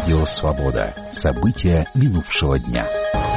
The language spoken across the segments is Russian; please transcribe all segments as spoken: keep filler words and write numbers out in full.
Радио «Свобода». События минувшего дня.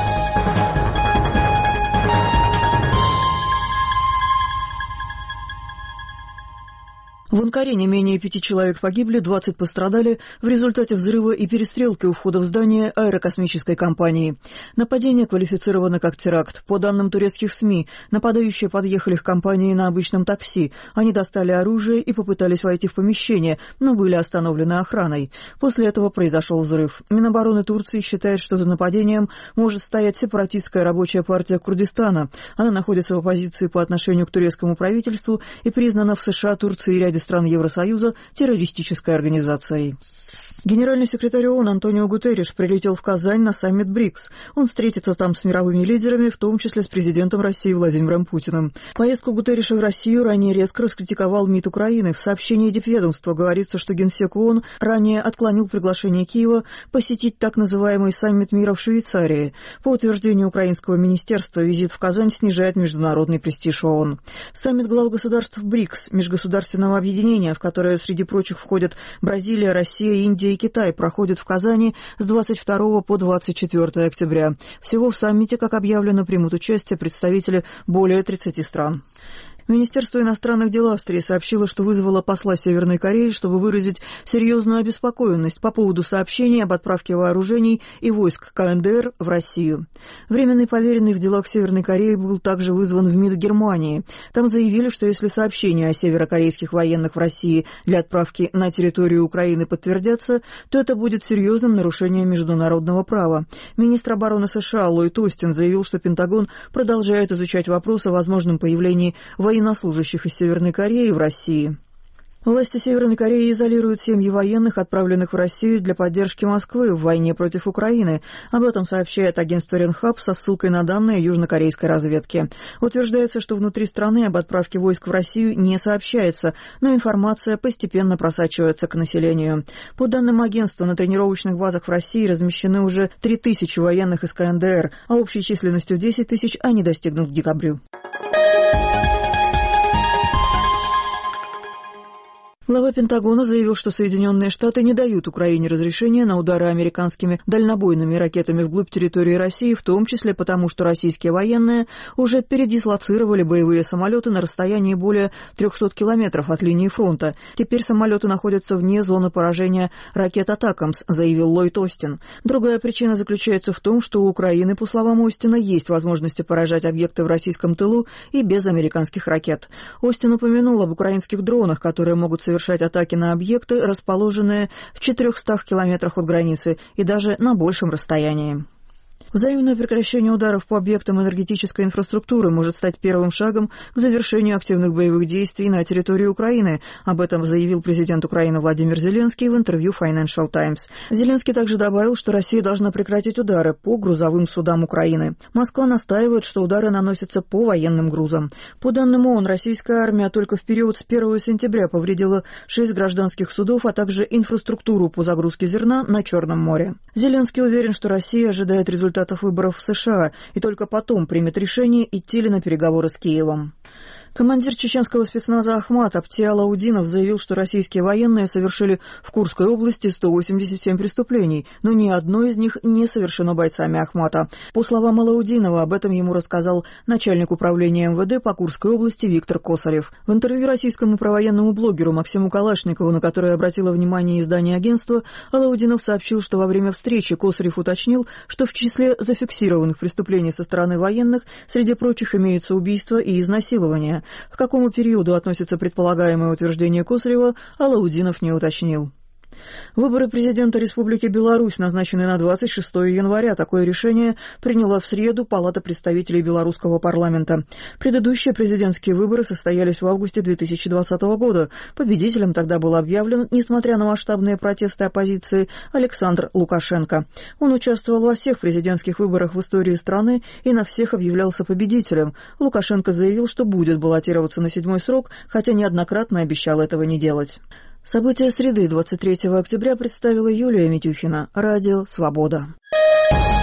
В Анкаре не менее пяти человек погибли, двадцать пострадали в результате взрыва и перестрелки у входа в здание аэрокосмической компании. Нападение квалифицировано как теракт. По данным турецких СМИ, нападающие подъехали к компании на обычном такси. Они достали оружие и попытались войти в помещение, но были остановлены охраной. После этого произошел взрыв. Минобороны Турции считает, что за нападением может стоять сепаратистская рабочая партия Курдистана. Она находится в оппозиции по отношению к турецкому правительству и признана в США, Турции и ряде стран Евросоюза террористической организацией. Генеральный секретарь ООН Антонио Гутерриш прилетел в Казань на саммит БРИКС. Он встретится там с мировыми лидерами, в том числе с президентом России Владимиром Путиным. Поездку Гутерриша в Россию ранее резко раскритиковал МИД Украины. В сообщении Дипведомства говорится, что генсек ООН ранее отклонил приглашение Киева посетить так называемый саммит мира в Швейцарии. По утверждению украинского министерства, визит в Казань снижает международный престиж ООН. Саммит глав государств БРИКС, межгосударственного объединения, в которое среди прочих входят Бразилия, Россия, Индия и Китай, проходит в Казани с двадцать второго по двадцать четвёртое октября. Всего в саммите, как объявлено, примут участие представители более тридцати стран. Министерство иностранных дел Австрии сообщило, что вызвало посла Северной Кореи, чтобы выразить серьезную обеспокоенность по поводу сообщений об отправке вооружений и войск ка эн дэ эр в Россию. Временный поверенный в делах Северной Кореи был также вызван в МИД Германии. Там заявили, что если сообщения о северокорейских военных в России для отправки на территорию Украины подтвердятся, то это будет серьезным нарушением международного права. Министр обороны США Ллойд Остин заявил, что Пентагон продолжает изучать вопрос о возможном появлении военных военнослужащих из Северной Кореи в России. Власти Северной Кореи изолируют семьи военных, отправленных в Россию для поддержки Москвы в войне против Украины. Об этом сообщает агентство Ренхап со ссылкой на данные южнокорейской разведки. Утверждается, что внутри страны об отправке войск в Россию не сообщается, но информация постепенно просачивается к населению. По данным агентства, на тренировочных базах в России размещены уже три тысячи военных из ка эн дэ эр, а общей численностью десять тысяч они достигнут к декабрю. Глава Пентагона заявил, что Соединенные Штаты не дают Украине разрешения на удары американскими дальнобойными ракетами вглубь территории России, в том числе потому, что российские военные уже передислоцировали боевые самолеты на расстоянии более трехсот километров от линии фронта. Теперь самолеты находятся вне зоны поражения ракет «Атакамс», заявил Ллойд Остин. Другая причина заключается в том, что у Украины, по словам Остина, есть возможности поражать объекты в российском тылу и без американских ракет. Остин упомянул об украинских дронах, которые могут совершать совершать атаки на объекты, расположенные в четырехстах километрах от границы и даже на большем расстоянии. Взаимное прекращение ударов по объектам энергетической инфраструктуры может стать первым шагом к завершению активных боевых действий на территории Украины. Об этом заявил президент Украины Владимир Зеленский в интервью Financial Times. Зеленский также добавил, что Россия должна прекратить удары по грузовым судам Украины. Москва настаивает, что удары наносятся по военным грузам. По данным ООН, российская армия только в период с первого сентября повредила шесть гражданских судов, а также инфраструктуру по загрузке зерна на Черном море. Зеленский уверен, что Россия ожидает результатов выборов в США и только потом примет решение, идти ли на переговоры с Киевом. Командир чеченского спецназа Ахмат Апти Алаудинов заявил, что российские военные совершили в Курской области сто восемьдесят семь преступлений, но ни одно из них не совершено бойцами Ахмата. По словам Алаудинова, об этом ему рассказал начальник управления эм вэ дэ по Курской области Виктор Косарев. В интервью российскому правовоенному блогеру Максиму Калашникову, на которое обратило внимание издание агентства, Алаудинов сообщил, что во время встречи Косарев уточнил, что в числе зафиксированных преступлений со стороны военных среди прочих имеются убийства и изнасилования. К какому периоду относится предполагаемое утверждение Косарева, Алаудинов не уточнил. Выборы президента Республики Беларусь назначены на двадцать шестое января. Такое решение приняла в среду Палата представителей белорусского парламента. Предыдущие президентские выборы состоялись в августе две тысячи двадцатого года. Победителем тогда был объявлен, несмотря на масштабные протесты оппозиции, Александр Лукашенко. Он участвовал во всех президентских выборах в истории страны и на всех объявлялся победителем. Лукашенко заявил, что будет баллотироваться на седьмой срок, хотя неоднократно обещал этого не делать. События среды двадцать третьего октября представила Юлия Митюхина. Радио «Свобода».